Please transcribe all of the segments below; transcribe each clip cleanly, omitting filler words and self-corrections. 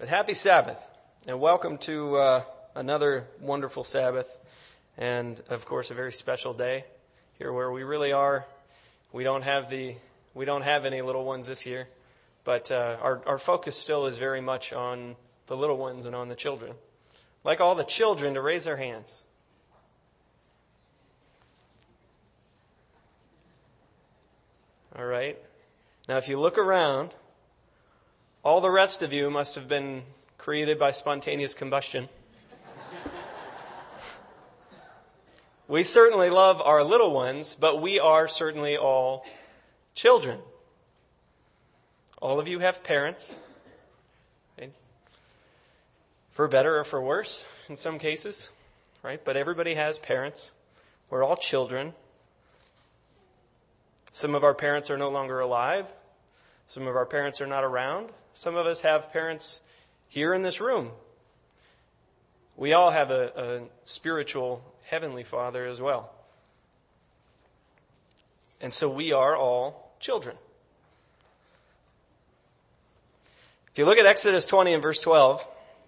But happy Sabbath, and welcome to another wonderful Sabbath, and of course a very special day here where we really are. We don't have any little ones this year, but our focus still is very much on the little ones and on the children. I'd like all the children to raise their hands. All right. Now, if you look around, all the rest of you must have been created by spontaneous combustion. We certainly love our little ones, but we are certainly all children. All of you have parents, right? For better or for worse in some cases, right? But everybody has parents. We're all children. Some of our parents are no longer alive. Some of our parents are not around. Some of us have parents here in this room. We all have a spiritual heavenly Father as well. And so we are all children. If you look at Exodus 20 and verse 12,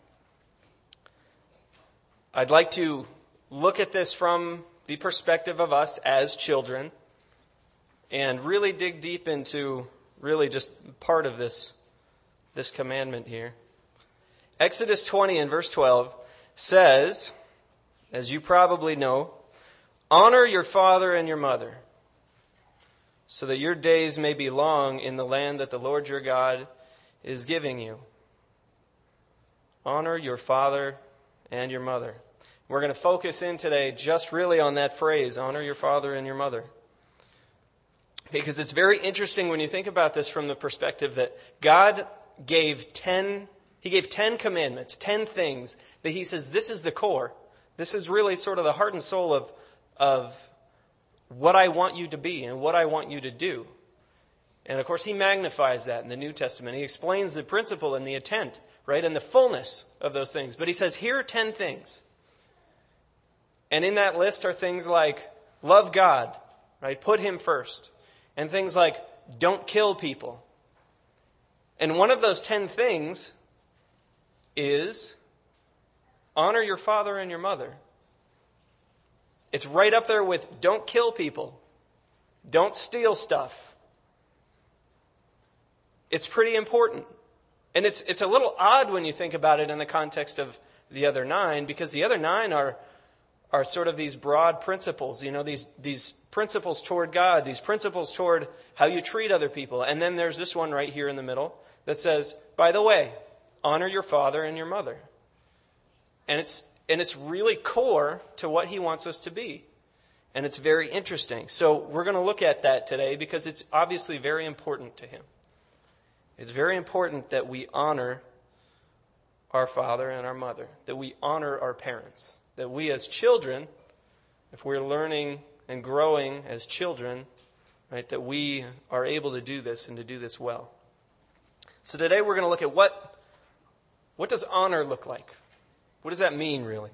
I'd like to look at this from the perspective of us as children and really dig deep into really just part of this commandment here. Exodus 20 and verse 12 says, as you probably know, honor your father and your mother, so that your days may be long in the land that the Lord your God is giving you. Honor your father and your mother. We're going to focus in today just really on that phrase, honor your father and your mother. Because it's very interesting when you think about this from the perspective that God gave 10 commandments, 10 things that he says this is the core. This is really sort of the heart and soul of what I want you to be and what I want you to do. And of course he magnifies that in the New Testament. He explains the principle and the intent, right, and the fullness of those things. But he says here are 10 things. And in that list are things like love God, right, put him first. And things like don't kill people. And one of those 10 things is honor your father and your mother. It's right up there with don't kill people. Don't steal stuff. It's pretty important. And it's a little odd when you think about it in the context of the other 9, because the other 9 are sort of these broad principles, these principles toward God, these principles toward how you treat other people. And then there's this one right here in the middle that says, by the way, honor your father and your mother. And it's really core to what he wants us to be. And it's very interesting. So we're going to look at that today because it's obviously very important to him. It's very important that we honor our father and our mother, that we honor our parents, that we as children, if we're learning and growing as children, right, that we are able to do this and to do this well. So today we're going to look at what does honor look like? What does that mean, really?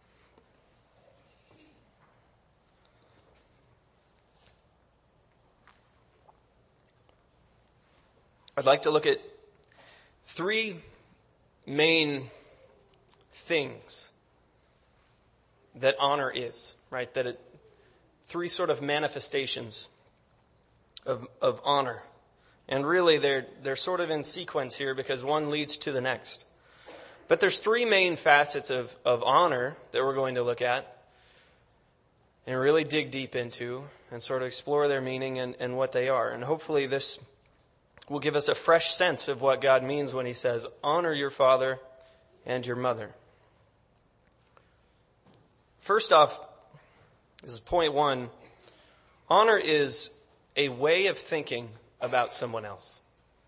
I'd like to look at 3 main things that honor is, right? 3 sort of manifestations of honor. And really they're sort of in sequence here because one leads to the next. But there's 3 main facets of honor that we're going to look at and really dig deep into and sort of explore their meaning and what they are. And hopefully this will give us a fresh sense of what God means when he says, honor your father and your mother. First off, this is point 1. Honor is a way of thinking about someone else.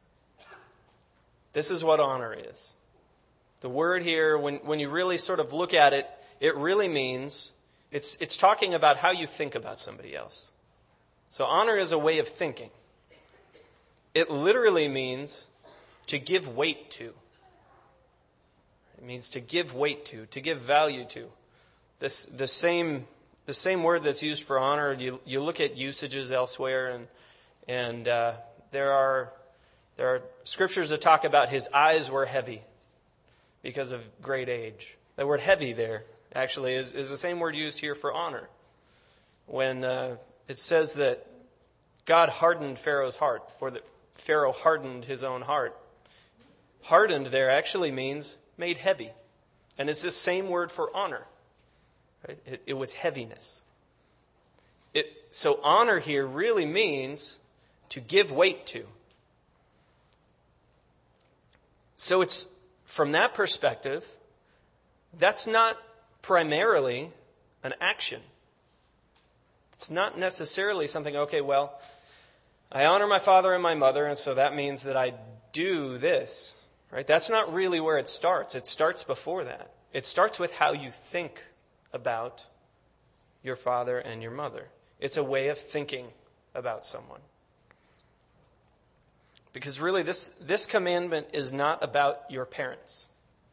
This is what honor is. The word here, when you really sort of look at it, it really means, it's talking about how you think about somebody else. So honor is a way of thinking. It literally means to give weight to. It means to give weight to give value to. The same word that's used for honor, you look at usages elsewhere, and there are scriptures that talk about his eyes were heavy. because of great age. The word heavy there actually is the same word used here for honor. When it says that God hardened Pharaoh's heart, or that Pharaoh hardened his own heart. Hardened there actually means made heavy. And it's this same word for honor. Right? It was heaviness. So honor here really means to give weight to. So it's from that perspective, that's not primarily an action. It's not necessarily something, okay, well, I honor my father and my mother, and so that means that I do this. Right? That's not really where it starts. It starts before that. It starts with how you think about your father and your mother. It's a way of thinking about someone. Because really, this commandment is not about your parents.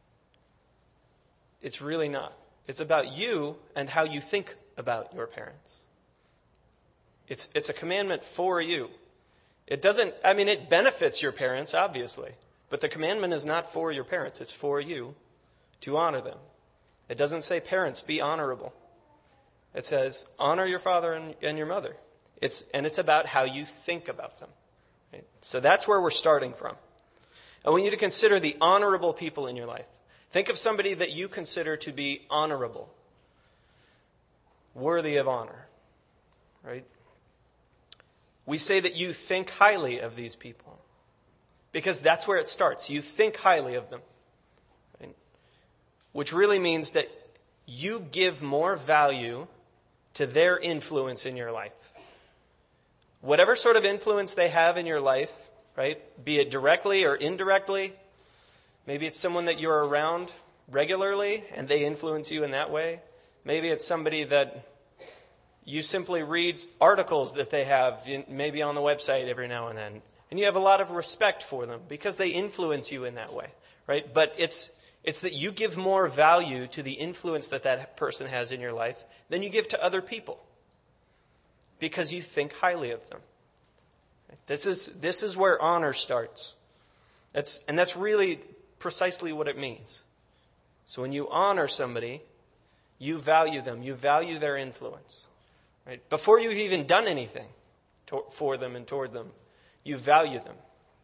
It's really not. It's about you and how you think about your parents. It's a commandment for you. It benefits your parents, obviously. But the commandment is not for your parents. It's for you to honor them. It doesn't say, parents, be honorable. It says, honor your father and your mother. It's about how you think about them. Right? So that's where we're starting from. I want you to consider the honorable people in your life. Think of somebody that you consider to be honorable, worthy of honor. Right? We say that you think highly of these people because that's where it starts. You think highly of them, right? Which really means that you give more value to their influence in your life. Whatever sort of influence they have in your life, right? Be it directly or indirectly. Maybe it's someone that you're around regularly and they influence you in that way. Maybe it's somebody that you simply read articles that they have, maybe on the website every now and then. And you have a lot of respect for them because they influence you in that way, right? But it's that you give more value to the influence that person has in your life than you give to other people because you think highly of them. This is where honor starts. That's really precisely what it means. So when you honor somebody, you value them. You value their influence. Right? Before you've even done anything for them and toward them, you value them.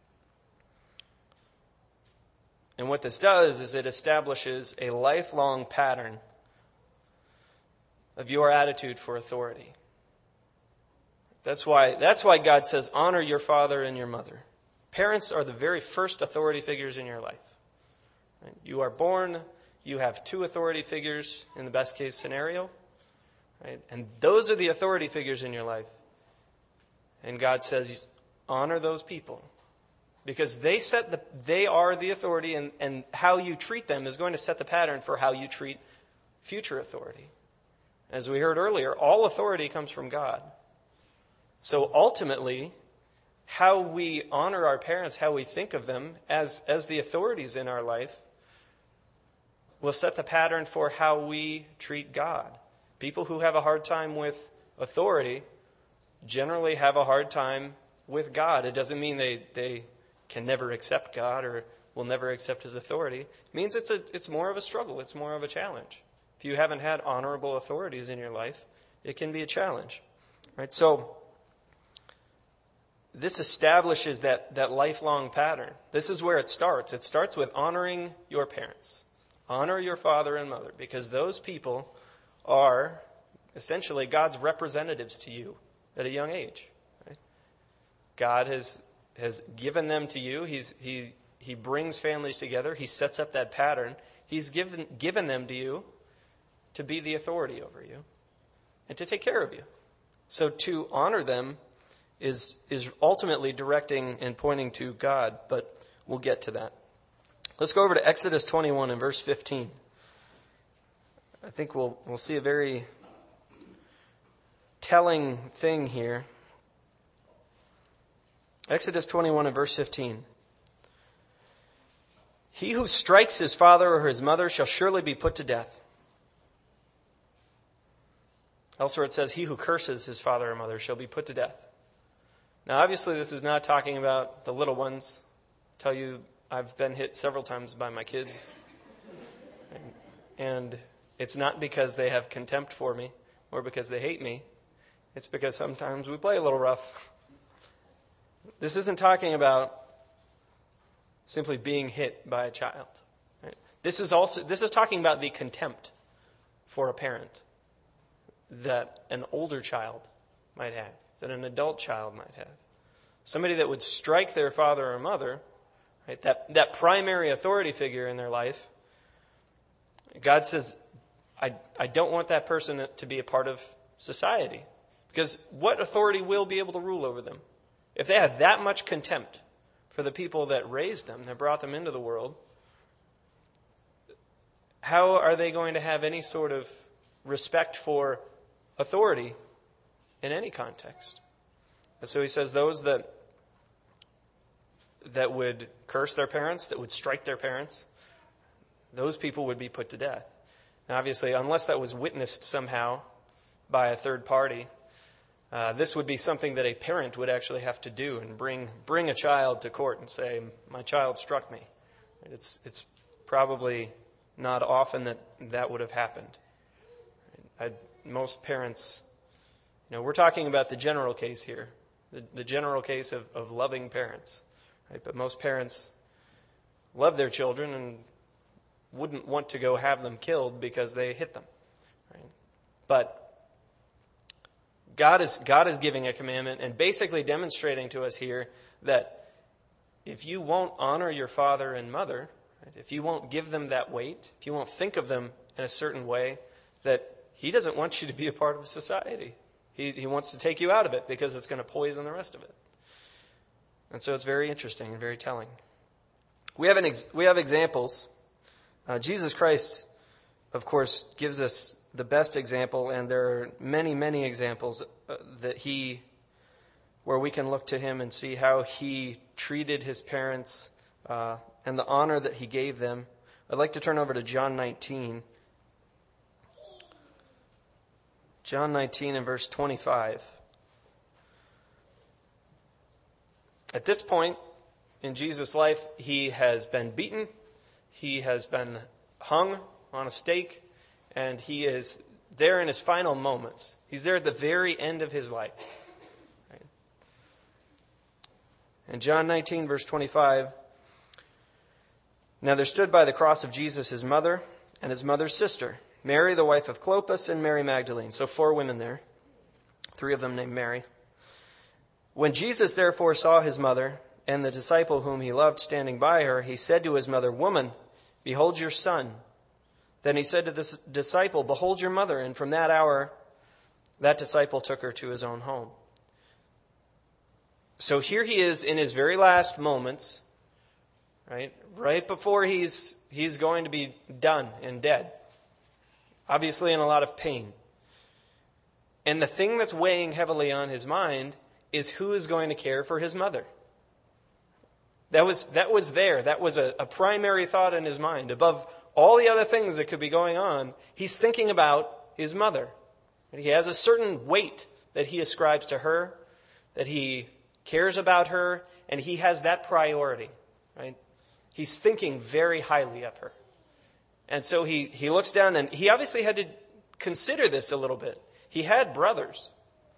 And what this does is it establishes a lifelong pattern of your attitude for authority. That's why God says, honor your father and your mother. Parents are the very first authority figures in your life. Right? You are born, you have two authority figures in the best case scenario. Right? And those are the authority figures in your life. And God says, honor those people. Because they are the authority, and how you treat them is going to set the pattern for how you treat future authority. As we heard earlier, all authority comes from God. So ultimately, how we honor our parents, how we think of them as the authorities in our life, will set the pattern for how we treat God. People who have a hard time with authority generally have a hard time with God. It doesn't mean they can never accept God or will never accept his authority. It means it's more of a struggle. It's more of a challenge. If you haven't had honorable authorities in your life, it can be a challenge. Right? So this establishes that lifelong pattern. This is where it starts. It starts with honoring your parents. Honor your father and mother, because those people are essentially God's representatives to you at a young age. Right? God has given them to you. He brings families together. He sets up that pattern. He's given them to you to be the authority over you and to take care of you. So to honor them is ultimately directing and pointing to God, but we'll get to that. Let's go over to Exodus 21 and verse 15. I think we'll see a very telling thing here. Exodus 21 and verse 15. He who strikes his father or his mother shall surely be put to death. Elsewhere it says, he who curses his father or mother shall be put to death. Now obviously this is not talking about the little ones. I tell you, I've been hit several times by my kids And it's not because they have contempt for me or because they hate me. It's because sometimes we play a little rough. This isn't talking about simply being hit by a child. Right? This is talking about the contempt for a parent that an older child might have, that an adult child might have. Somebody that would strike their father or mother, right? That primary authority figure in their life. God says, I don't want that person to be a part of society. Because what authority will be able to rule over them? If they have that much contempt for the people that raised them, that brought them into the world, how are they going to have any sort of respect for authority in any context? And so he says those that would curse their parents, that would strike their parents, those people would be put to death. Now, obviously, unless that was witnessed somehow by a third party, this would be something that a parent would actually have to do and bring a child to court and say, my child struck me. It's probably not often that would have happened. Most parents, we're talking about the general case here, the general case of loving parents. Right? But most parents love their children and wouldn't want to go have them killed because they hit them. Right? But God is giving a commandment and basically demonstrating to us here that if you won't honor your father and mother, right, if you won't give them that weight, if you won't think of them in a certain way, that he doesn't want you to be a part of society. He wants to take you out of it because it's going to poison the rest of it. And so it's very interesting and very telling. We have examples. Jesus Christ, of course, gives us the best example, and there are many, many examples where we can look to him and see how he treated his parents and the honor that he gave them. I'd like to turn over to John 19. John 19 and verse 25. At this point in Jesus' life, he has been beaten, he has been hung on a stake, and he is there in his final moments. He's there at the very end of his life. Right? In John 19, verse 25, now there stood by the cross of Jesus his mother and his mother's sister, Mary, the wife of Clopas, and Mary Magdalene. So 4 women there, 3 of them named Mary. When Jesus therefore saw his mother and the disciple whom he loved standing by her, he said to his mother, Woman, behold your son. Then he said to the disciple, Behold your mother. And from that hour, that disciple took her to his own home. So here he is in his very last moments, right before he's going to be done and dead. Obviously in a lot of pain. And the thing that's weighing heavily on his mind is who is going to care for his mother. That was there. That was a primary thought in his mind. Above all the other things that could be going on, he's thinking about his mother. And he has a certain weight that he ascribes to her, that he cares about her, and he has that priority. Right? He's thinking very highly of her. And so he looks down, and he obviously had to consider this a little bit. He had brothers.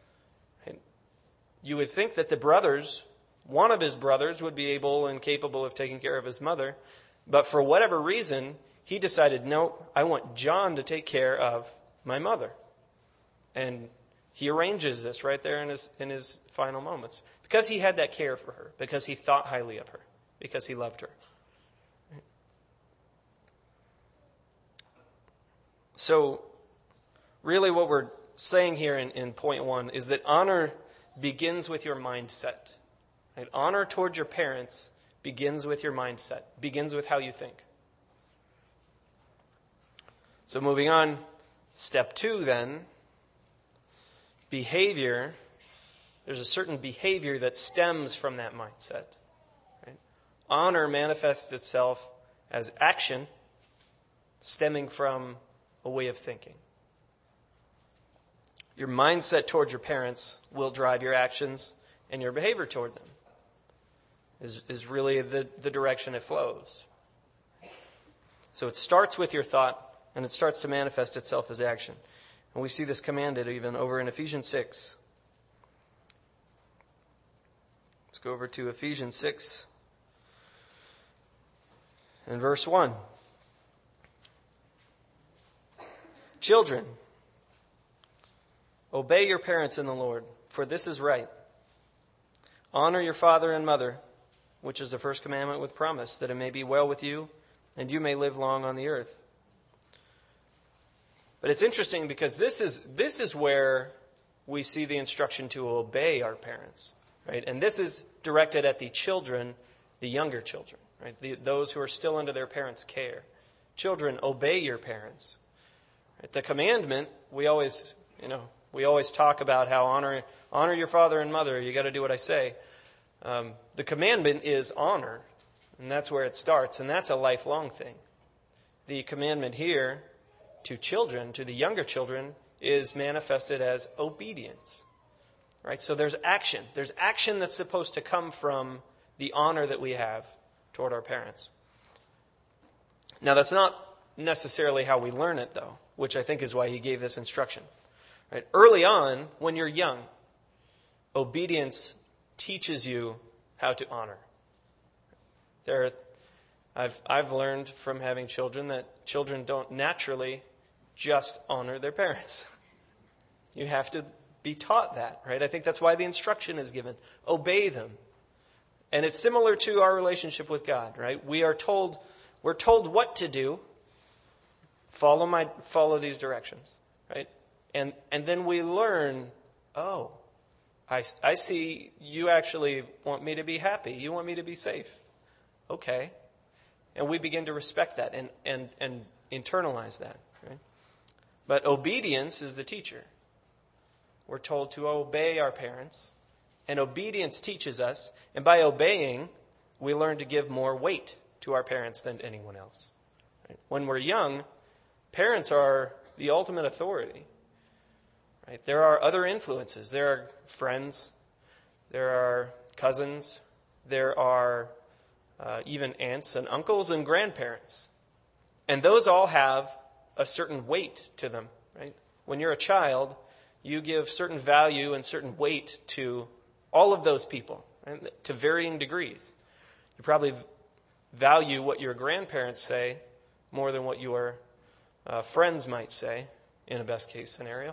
You would think that one of his brothers would be able and capable of taking care of his mother. But for whatever reason, he decided, no, I want John to take care of my mother. And he arranges this right there in his final moments. Because he had that care for her. Because he thought highly of her. Because he loved her. So, really what we're saying here in point 1 is that honor begins with your mindset. Right? Honor towards your parents begins with your mindset, begins with how you think. So moving on, step 2 then, behavior. There's a certain behavior that stems from that mindset. Right? Honor manifests itself as action stemming from a way of thinking. Your mindset towards your parents will drive your actions, and your behavior toward them is really the direction it flows. So it starts with your thought and it starts to manifest itself as action. And we see this commanded even over in Ephesians 6. Let's go over to Ephesians 6 and verse 1. Children, obey your parents in the Lord, for this is right. Honor your father and mother, which is the first commandment with promise, that it may be well with you and you may live long on the earth. But it's interesting because this is where we see the instruction to obey our parents, right? And this is directed at the children, the younger children, right? Those who are still under their parents' care. Children, obey your parents. Right? The commandment, we always talk about how honor your father and mother. You got to do what I say. The commandment is honor, and that's where it starts, and that's a lifelong thing. The commandment here to children, to the younger children, is manifested as obedience. Right? So there's action. There's action that's supposed to come from the honor that we have toward our parents. Now, that's not necessarily how we learn it, though, which I think is why he gave this instruction. Right? Early on, when you're young, obedience teaches you how to honor. I've learned from having children that children don't naturally just honor their parents. You have to be taught that, right? I think that's why the instruction is given. Obey them. And it's similar to our relationship with God, right? We're told what to do. Follow these directions, right? And then we learn, oh, I see you actually want me to be happy. You want me to be safe. Okay. And we begin to respect that and internalize that, right? But obedience is the teacher. We're told to obey our parents, and obedience teaches us, and by obeying, we learn to give more weight to our parents than anyone else. Right? When we're young, parents are the ultimate authority. Right? There are other influences. There are friends. There are cousins. There are even aunts and uncles and grandparents. And those all have a certain weight to them. Right? When you're a child, you give certain value and certain weight to all of those people, right? To varying degrees. You probably value what your grandparents say more than what your friends might say in a best case scenario.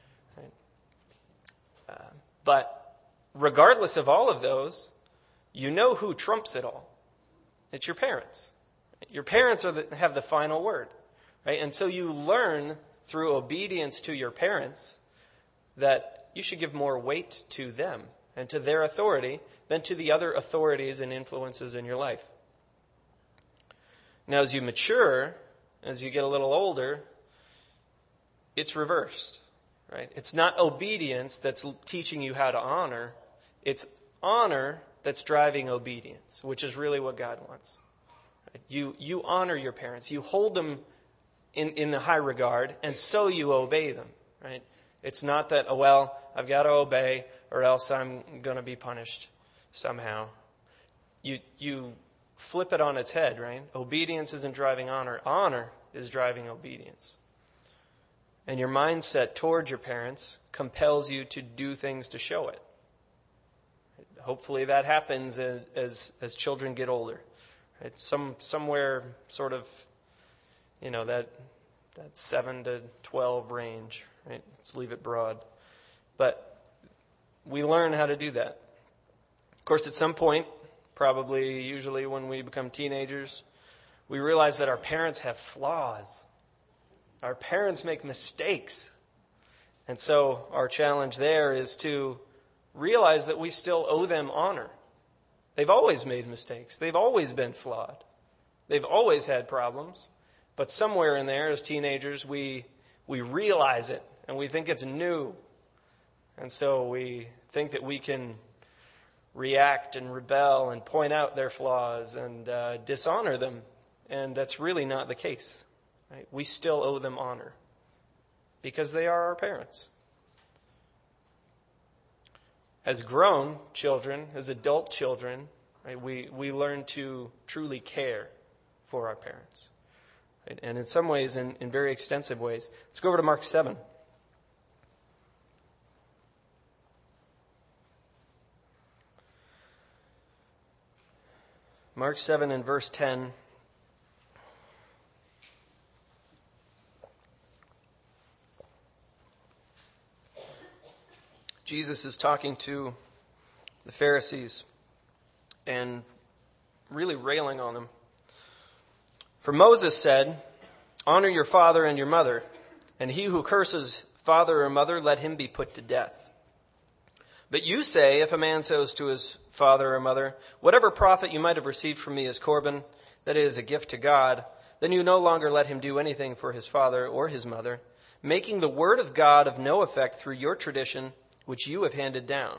Right? But regardless of all of those, you know who trumps it all. It's your parents. Your parents have the final word. Right? And so you learn through obedience to your parents that you should give more weight to them and to their authority than to the other authorities and influences in your life. Now, as you mature, as you get a little older, it's reversed, right? It's not obedience that's teaching you how to honor. It's honor that's driving obedience, which is really what God wants. Right? You honor your parents. You hold them in the high regard, and so you obey them, right? It's not that, oh, well, I've got to obey or else I'm going to be punished somehow. You flip it on its head, right? Obedience isn't driving honor. Honor is driving obedience. And your mindset towards your parents compels you to do things to show it. Hopefully that happens as children get older. Right? Somewhere sort of, that 7 to 12 range. Right? Let's leave it broad. But we learn how to do that. Of course, at some point, usually when we become teenagers, we realize that our parents have flaws. Our parents make mistakes. And so our challenge there is to realize that we still owe them honor. They've always made mistakes. They've always been flawed. They've always had problems. But somewhere in there, as teenagers, we realize it, and we think it's new. And so we think that we can react and rebel and point out their flaws and dishonor them. And that's really not the case. Right? We still owe them honor because they are our parents. As grown children, as adult children, right, we learn to truly care for our parents. right? And in some ways, in very extensive ways. Let's go over to Mark 7. Mark 7 and verse 10. Jesus is talking to the Pharisees and really railing on them. For Moses said, "Honor your father and your mother, and he who curses father or mother, let him be put to death. But you say, if a man says to his father or mother, whatever profit you might have received from me is Corban, that is, a gift to God, then you no longer let him do anything for his father or his mother, making the word of God of no effect through your tradition, which you have handed down."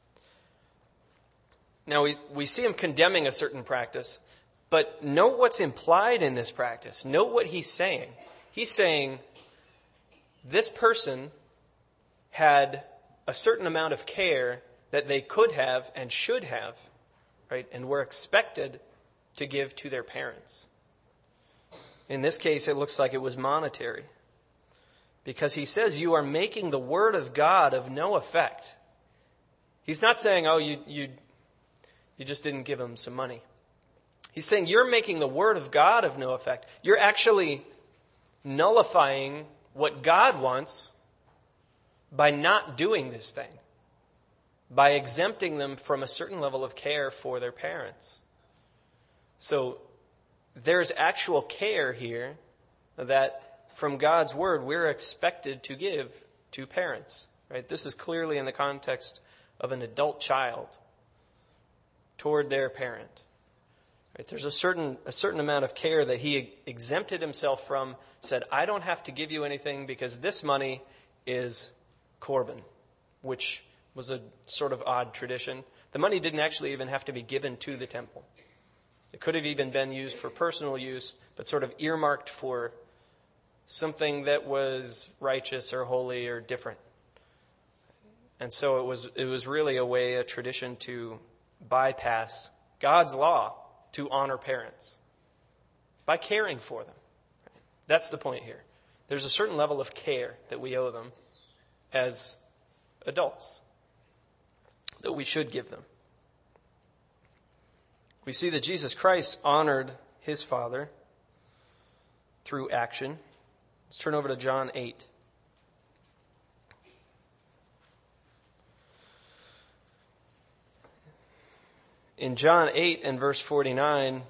Now we see him condemning a certain practice, but note what's implied in this practice. Note what he's saying. He's saying this person had a certain amount of care that they could have and should have, right, and were expected to give to their parents. In this case, it looks like it was monetary, because he says you are making the word of God of no effect. He's not saying, oh, you just didn't give him some money. He's saying you're making the word of God of no effect. You're actually nullifying what God wants by not doing this thing, by exempting them from a certain level of care for their parents. So there's actual care here that from God's word we're expected to give to parents. Right? This is clearly in the context of an adult child toward their parent. Right? There's a certain amount of care that he exempted himself from, said, I don't have to give you anything because this money is Corban, which was a sort of odd tradition. The money didn't actually even have to be given to the temple. It could have even been used for personal use, but sort of earmarked for something that was righteous or holy or different. And so it was really a tradition to bypass God's law to honor parents by caring for them. That's the point here. There's a certain level of care that we owe them as adults, that we should give them. We see that Jesus Christ honored his Father through action. Let's turn over to John 8. In John 8 and verse 49,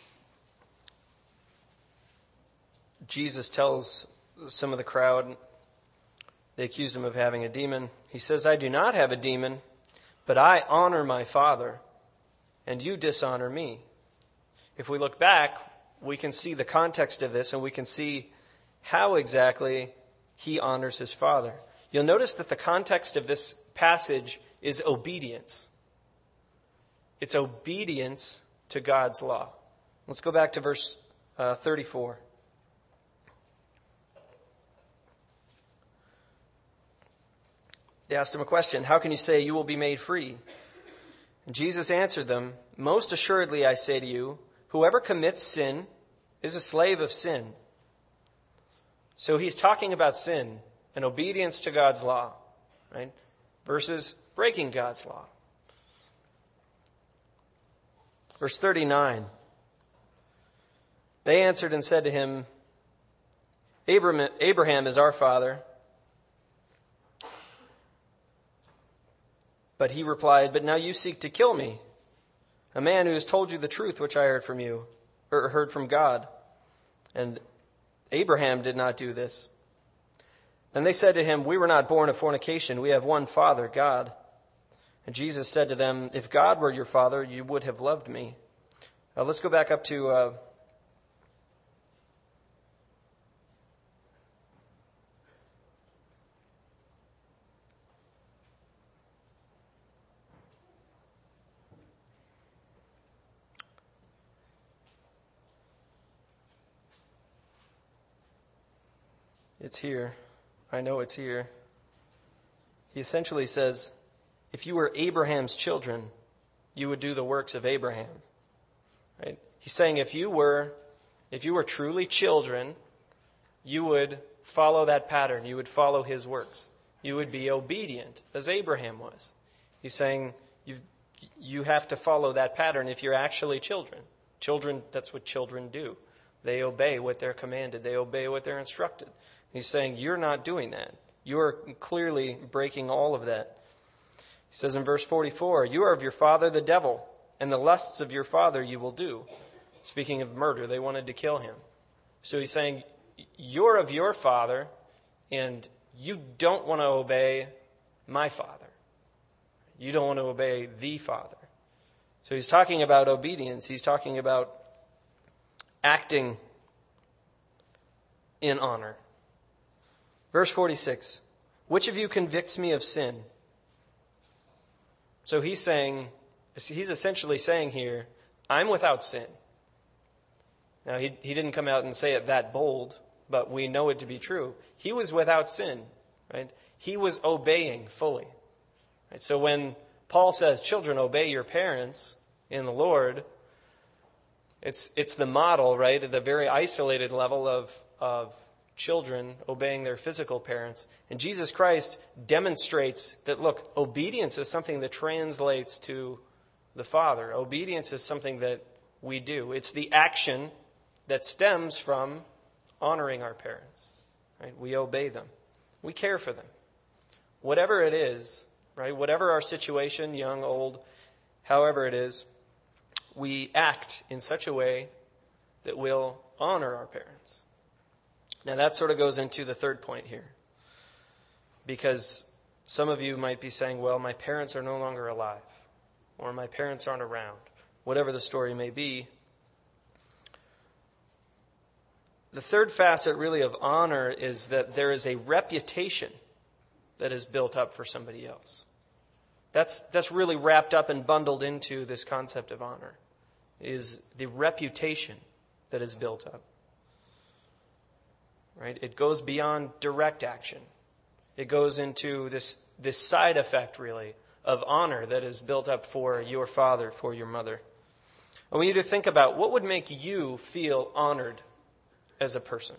Jesus tells some of the crowd, they accused him of having a demon. He says, I do not have a demon, but I honor my Father, and you dishonor me. If we look back, we can see the context of this, and we can see how exactly he honors his Father. You'll notice that the context of this passage is obedience. It's obedience to God's law. Let's go back to verse 34. They asked him a question. How can you say you will be made free? And Jesus answered them, most assuredly I say to you, whoever commits sin is a slave of sin. So he's talking about sin and obedience to God's law, right? Versus breaking God's law. Verse 39. They answered and said to him, Abraham is our father. But he replied, but now you seek to kill me, a man who has told you the truth which I heard from you, or heard from God. And Abraham did not do this. Then they said to him, we were not born of fornication. We have one Father, God. And Jesus said to them, if God were your Father, you would have loved me. Let's go back up to it's here. I know it's here. He essentially says, if you were Abraham's children, you would do the works of Abraham. Right? He's saying if you were If you were truly children, you would follow that pattern. You would follow his works. You would be obedient, as Abraham was. He's saying you have to follow that pattern if you're actually children. Children, that's what children do. They obey what they're commanded. They obey what they're instructed. He's saying you're not doing that. You are clearly breaking all of that. He says in verse 44, you are of your father the devil, and the lusts of your father you will do. Speaking of murder, they wanted to kill him. So he's saying, you're of your father, and you don't want to obey my father. You don't want to obey the Father. So he's talking about obedience. He's talking about acting in honor. Verse 46, which of you convicts me of sin? So he's essentially saying here, I'm without sin. Now, he didn't come out and say it that bold, but we know it to be true. He was without sin, right? He was obeying fully. Right? So when Paul says, children, obey your parents in the Lord, it's the model, right, at the very isolated level of children obeying their physical parents. And Jesus Christ demonstrates that, look, obedience is something that translates to the Father. Obedience is something that we do. It's the action that stems from honoring our parents. Right? We obey them. We care for them. Whatever it is, right? Whatever our situation, young, old, however it is, we act in such a way that will honor our parents. Now that sort of goes into the third point here. Because some of you might be saying, well, my parents are no longer alive. Or my parents aren't around. Whatever the story may be. The third facet really of honor is that there is a reputation that is built up for somebody else. That's really wrapped up and bundled into this concept of honor, is the reputation that is built up. Right? It goes beyond direct action. It goes into this side effect, really, of honor that is built up for your father, for your mother. I want you to think about what would make you feel honored as a person.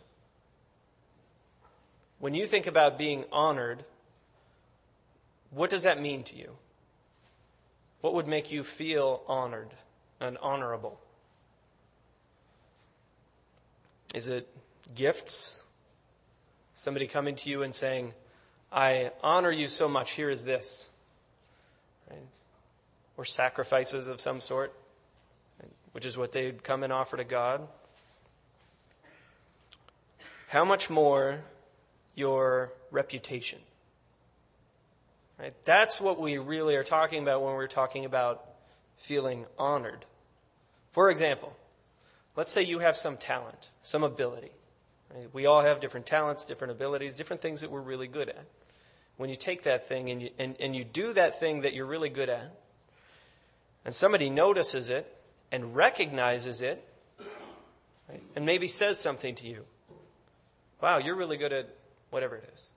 When you think about being honored, what does that mean to you? What would make you feel honored and honorable? Is it gifts? Somebody coming to you and saying, I honor you so much, here is this. Right? Or sacrifices of some sort, which is what they'd come and offer to God. How much more your reputation? Right? That's what we really are talking about when we're talking about feeling honored. For example, let's say you have some talent, some ability. Right? We all have different talents, different abilities, different things that we're really good at. When you take that thing and you do that thing that you're really good at, and somebody notices it and recognizes it, right, and maybe says something to you. Wow, you're really good at whatever it is.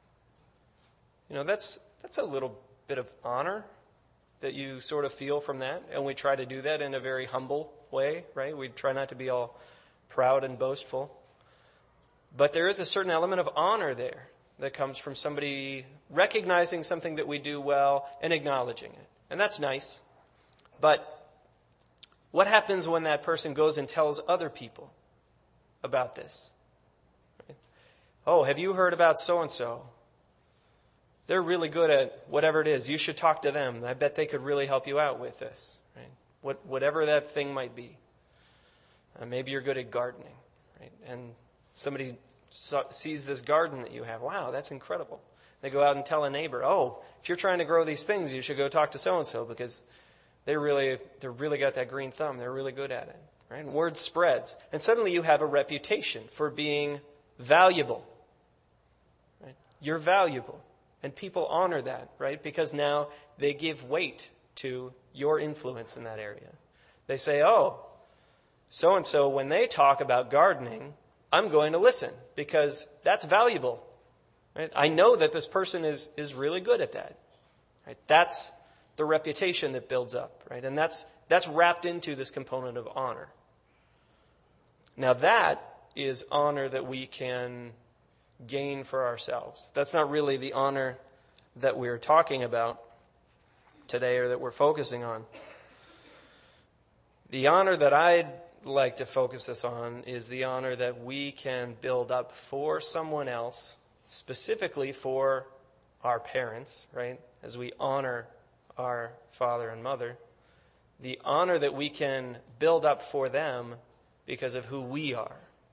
You know, that's a little bit of honor that you sort of feel from that. And we try to do that in a very humble way, right? We try not to be all proud and boastful. But there is a certain element of honor there that comes from somebody recognizing something that we do well and acknowledging it. And that's nice. But what happens when that person goes and tells other people about this? Right? Oh, have you heard about so-and-so? They're really good at whatever it is. You should talk to them. I bet they could really help you out with this. Right? Whatever that thing might be. Maybe you're good at gardening. Right? And somebody sees this garden that you have. Wow, that's incredible. They go out and tell a neighbor, oh, if you're trying to grow these things, you should go talk to so-and-so because they're really got that green thumb. They're really good at it. Right? And word spreads. And suddenly you have a reputation for being valuable. Right? You're valuable. And people honor that, right? Because now they give weight to your influence in that area. They say, oh, so-and-so, when they talk about gardening, I'm going to listen because that's valuable. Right? I know that this person is really good at that. Right? That's the reputation that builds up, right? And that's wrapped into this component of honor. Now that is honor that we can gain for ourselves. That's not really the honor that we're talking about today or that we're focusing on. The honor that I'd like to focus this on is the honor that we can build up for someone else, specifically for our parents, right? As we honor our father and mother, the honor that we can build up for them because of who we are.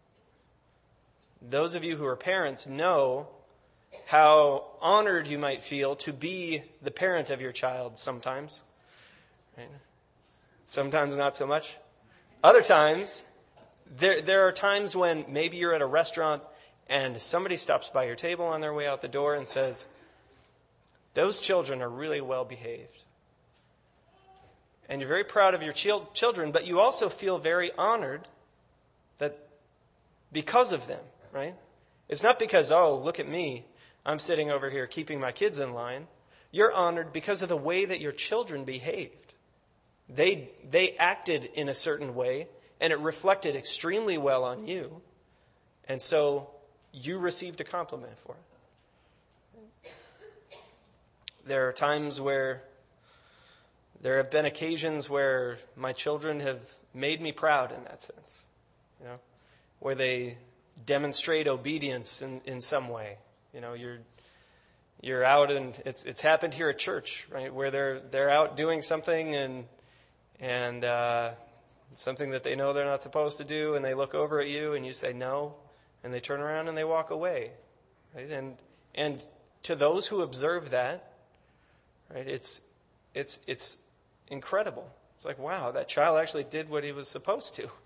Those of you who are parents know how honored you might feel to be the parent of your child sometimes. Right? Sometimes not so much. Other times, there are times when maybe you're at a restaurant and somebody stops by your table on their way out the door and says, those children are really well behaved. And you're very proud of your children, but you also feel very honored that because of them, right? It's not because, oh, look at me, I'm sitting over here keeping my kids in line. You're honored because of the way that your children behaved. They acted in a certain way, and it reflected extremely well on you. And so you received a compliment for it. There are times where there have been occasions where my children have made me proud in that sense, where they demonstrate obedience in some way. You're out, and it's happened here at church, right? Where they're out doing something and something that they know they're not supposed to do, and they look over at you and you say no, and they turn around and they walk away, right? And to those who observe that, right, it's incredible. It's like, wow, that child actually did what he was supposed to.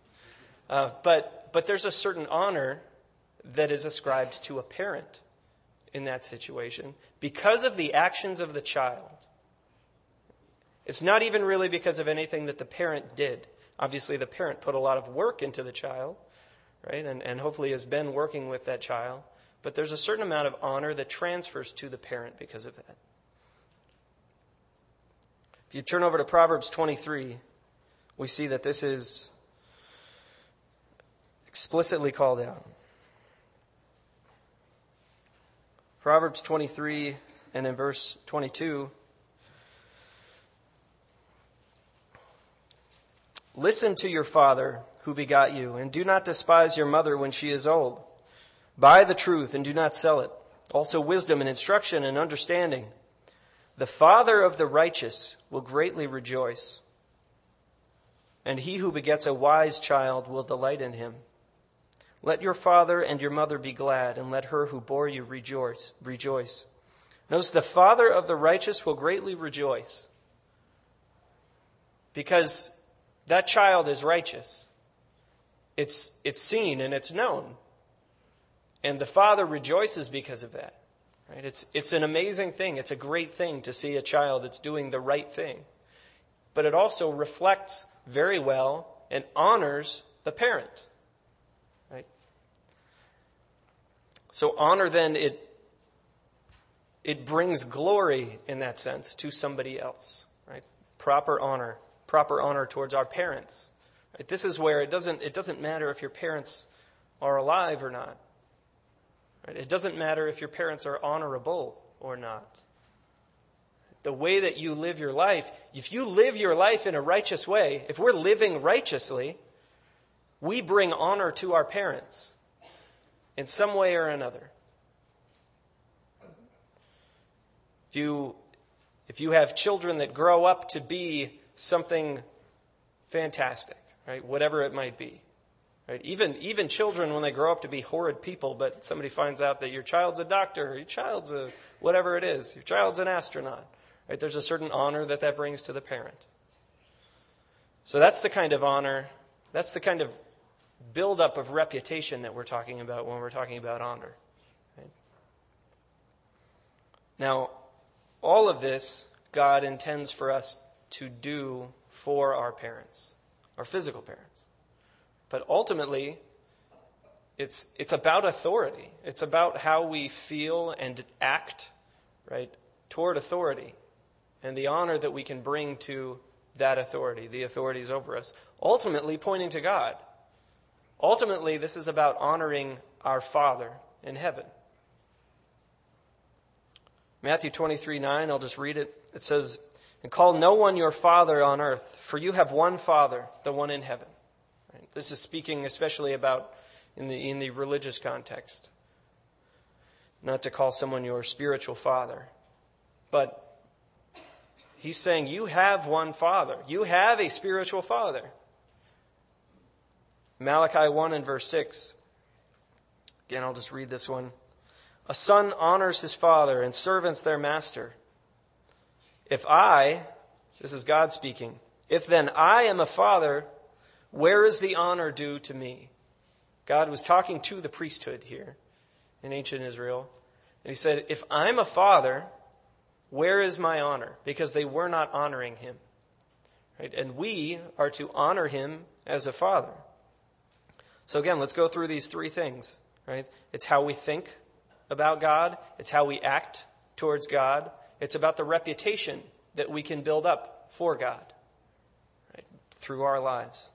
But there's a certain honor that is ascribed to a parent in that situation because of the actions of the child. It's not even really because of anything that the parent did. Obviously, the parent put a lot of work into the child, right? And hopefully has been working with that child. But there's a certain amount of honor that transfers to the parent because of that. If you turn over to Proverbs 23, we see that this is explicitly called out. Proverbs 23 and in verse 22. Listen to your father who begot you, and do not despise your mother when she is old. Buy the truth and do not sell it. Also wisdom and instruction and understanding. The father of the righteous will greatly rejoice, and he who begets a wise child will delight in him. Let your father and your mother be glad, and let her who bore you rejoice. Notice the father of the righteous will greatly rejoice, because that child is righteous. It's seen and it's known. And the father rejoices because of that. Right? It's an amazing thing. It's a great thing to see a child that's doing the right thing. But it also reflects very well and honors the parent. Right? So honor then, it brings glory in that sense to somebody else. Right? Proper honor towards our parents. Right? This is where it doesn't matter if your parents are alive or not. Right? It doesn't matter if your parents are honorable or not. The way that you live your life, if you live your life in a righteous way, if we're living righteously, we bring honor to our parents in some way or another. If you have children that grow up to be something fantastic, right? Whatever it might be. Right? Even children, when they grow up to be horrid people, but somebody finds out that your child's a doctor, or your child's a whatever it is, your child's an astronaut. Right? There's a certain honor that brings to the parent. So that's the kind of honor, that's the kind of buildup of reputation that we're talking about when we're talking about honor. Right? Now, all of this God intends for us to do for our parents, our physical parents. But ultimately, it's about authority. It's about how we feel and act, right, toward authority and the honor that we can bring to that authority, the authorities over us, ultimately pointing to God. Ultimately, this is about honoring our Father in heaven. Matthew 23:9, I'll just read it. It says, "And call no one your father on earth, for you have one Father, the one in heaven." Right? This is speaking especially about in the religious context. Not to call someone your spiritual father. But he's saying you have one Father. You have a spiritual father. Malachi 1 and verse 6. Again, I'll just read this one. "A son honors his father, and servants their master. If I," this is God speaking, "if then I am a father, where is the honor due to me?" God was talking to the priesthood here in ancient Israel. And he said, if I'm a father, where is my honor? Because they were not honoring him. Right? And we are to honor him as a father. So again, let's go through these three things. Right? It's how we think about God. It's how we act towards God. It's about the reputation that we can build up for God, right, through our lives.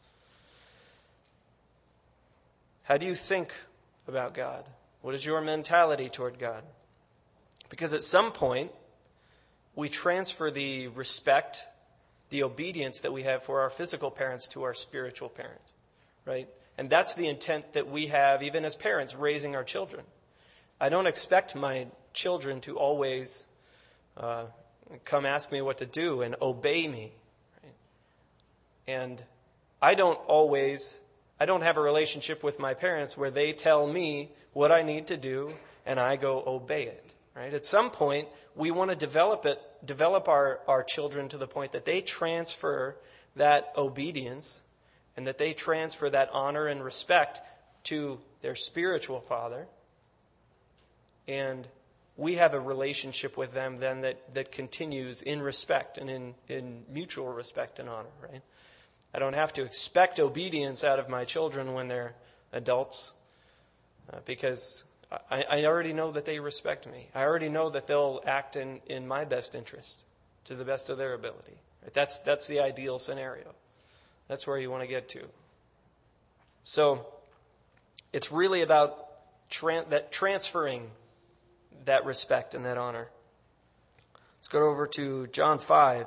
How do you think about God? What is your mentality toward God? Because at some point, we transfer the respect, the obedience that we have for our physical parents to our spiritual parent, right? And that's the intent that we have even as parents raising our children. I don't expect my children to always come ask me what to do and obey me. Right? And I don't have a relationship with my parents where they tell me what I need to do and I go obey it. Right? At some point, we want to develop our children to the point that they transfer that obedience and that they transfer that honor and respect to their spiritual father. And we have a relationship with them then that continues in respect and in mutual respect and honor, right? I don't have to expect obedience out of my children when they're adults because I already know that they respect me. I already know that they'll act in my best interest to the best of their ability. Right? That's the ideal scenario. That's where you want to get to. So it's really about transferring that respect and that honor. Let's go over to John 5.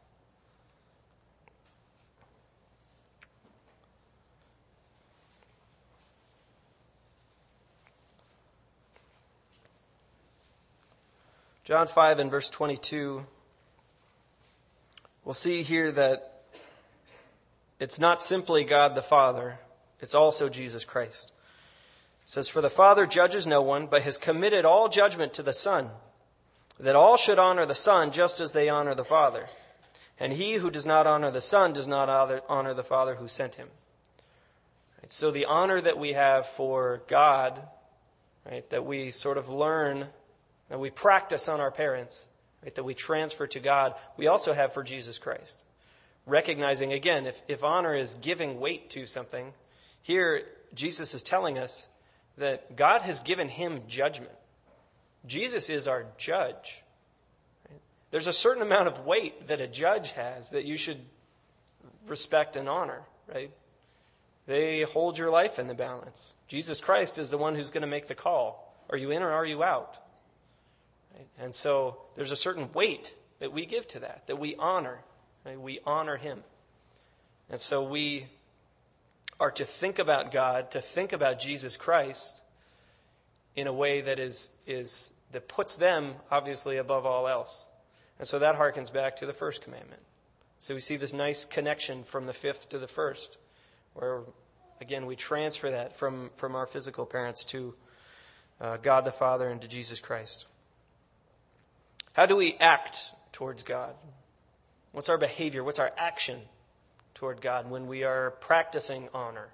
John 5 and verse 22. We'll see here that it's not simply God the Father, it's also Jesus Christ. It says, "For the Father judges no one, but has committed all judgment to the Son, that all should honor the Son just as they honor the Father. And he who does not honor the Son does not honor the Father who sent him." Right, so the honor that we have for God, right, that we sort of learn, that we practice on our parents, right, that we transfer to God, we also have for Jesus Christ. Recognizing, again, if honor is giving weight to something, here Jesus is telling us that God has given him judgment. Jesus is our judge. Right? There's a certain amount of weight that a judge has that you should respect and honor, right? They hold your life in the balance. Jesus Christ is the one who's going to make the call. Are you in or are you out? Right? And so there's a certain weight that we give to that we honor. Right? We honor him. And so we are to think about God, to think about Jesus Christ in a way that that puts them obviously above all else. And so that harkens back to the first commandment. So we see this nice connection from the fifth to the first, where again we transfer that from our physical parents to God the Father and to Jesus Christ. How do we act towards God? What's our behavior? What's our action toward God when we are practicing honor?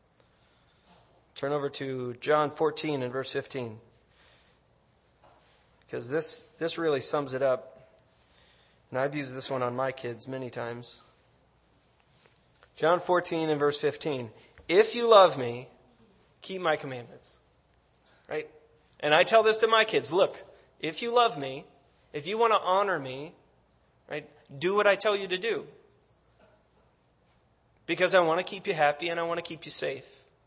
Turn over to John 14 and verse 15. Because this really sums it up. And I've used this one on my kids many times. John 14 and verse 15. "If you love me, keep my commandments." Right? And I tell this to my kids. Look, if you love me, if you want to honor me, right, do what I tell you to do. Because I want to keep you happy and I want to keep you safe.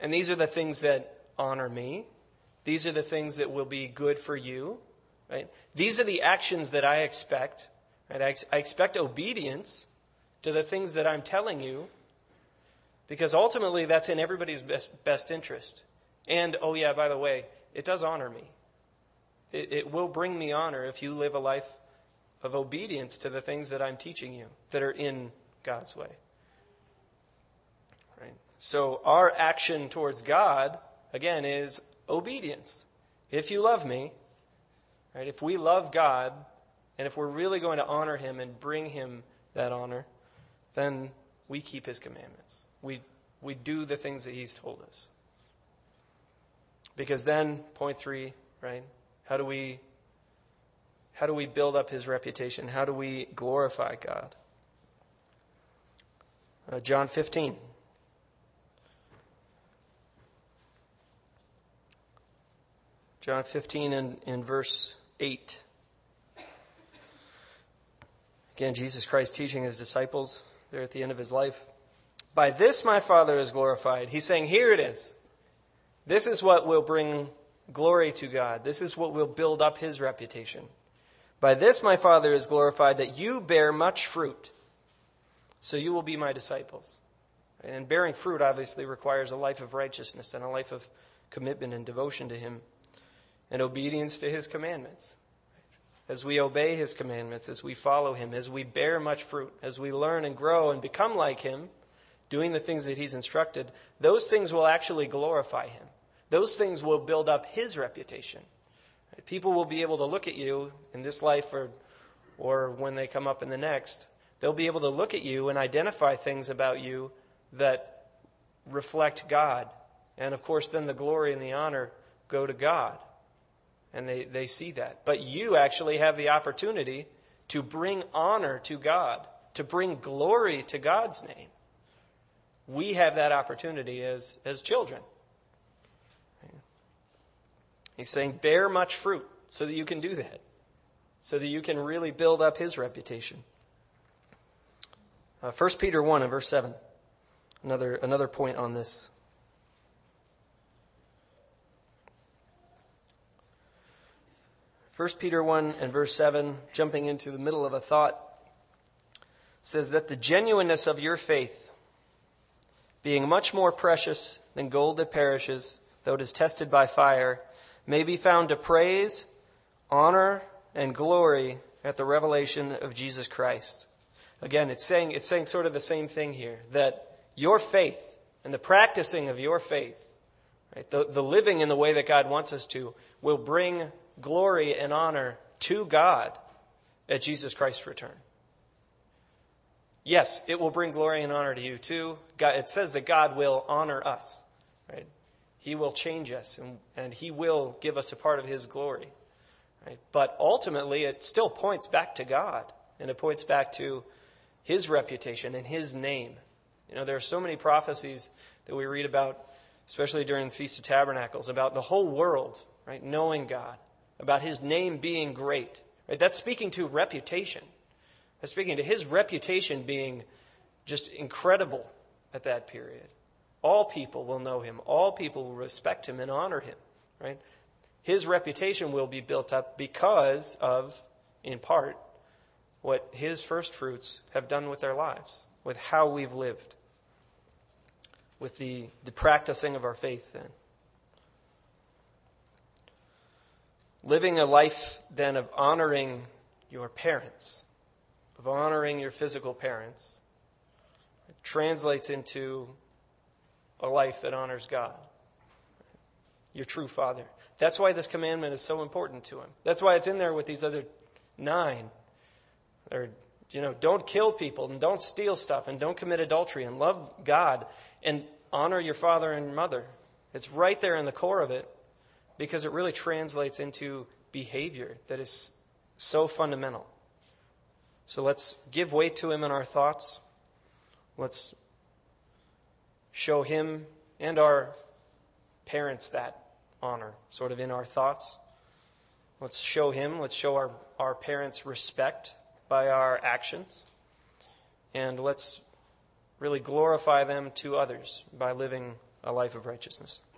and these are the things that honor me. These are the things that will be good for you. Right? These are the actions that I expect. Right? I expect obedience to the things that I'm telling you, because ultimately that's in everybody's best interest. And, oh yeah, by the way, it does honor me. It will bring me honor if you live a life of obedience to the things that I'm teaching you that are in God's way. Right? So our action towards God, again, is obedience. If you love me, right? If we love God, and if we're really going to honor him and bring him that honor, then we keep his commandments. We do the things that he's told us. Because then, point 3, right? How do we build up his reputation? How do we glorify God? John 15. John 15 in verse 8. Again, Jesus Christ teaching his disciples there at the end of his life. By this my Father is glorified. He's saying, here it is. This is what will bring glory to God. This is what will build up his reputation. By this my Father is glorified, that you bear much fruit, so you will be my disciples. And bearing fruit obviously requires a life of righteousness and a life of commitment and devotion to him and obedience to his commandments. As we obey his commandments, as we follow him, as we bear much fruit, as we learn and grow and become like him, doing the things that he's instructed, those things will actually glorify him. Those things will build up his reputation. People will be able to look at you in this life or when they come up in the next. They'll be able to look at you and identify things about you that reflect God. And of course, then the glory and the honor go to God. And they see that. But you actually have the opportunity to bring honor to God, to bring glory to God's name. We have that opportunity as children. He's saying, bear much fruit so that you can do that, so that you can really build up his reputation. 1 Peter 1 and verse 7, another point on this. 1 Peter 1 and verse 7, jumping into the middle of a thought, says that the genuineness of your faith, being much more precious than gold that perishes, though it is tested by fire, may be found to praise, honor, and glory at the revelation of Jesus Christ. Again, it's saying sort of the same thing here, that your faith and the practicing of your faith, right, the living in the way that God wants us to, will bring glory and honor to God at Jesus Christ's return. Yes, it will bring glory and honor to you too. God, it says that God will honor us, right? He will change us and he will give us a part of his glory. Right? But ultimately, it still points back to God. And it points back to his reputation and his name. You know, there are so many prophecies that we read about, especially during the Feast of Tabernacles, about the whole world, right, knowing God, about his name being great. Right? That's speaking to reputation. That's speaking to his reputation being just incredible at that period. All people will know him. All people will respect him and honor him. Right? His reputation will be built up because of, in part, what his first fruits have done with their lives, with how we've lived, with the practicing of our faith then. Living a life then of honoring your parents, of honoring your physical parents, it translates into a life that honors God, your true father. That's why this commandment is so important to him. That's why it's in there with these other 9. Or, don't kill people and don't steal stuff and don't commit adultery and love God and honor your father and mother. It's right there in the core of it because it really translates into behavior that is so fundamental. So let's give weight to him in our thoughts. Let's show him and our parents that honor, sort of in our thoughts. Let's show him, let's show our parents respect by our actions. And let's really glorify them to others by living a life of righteousness.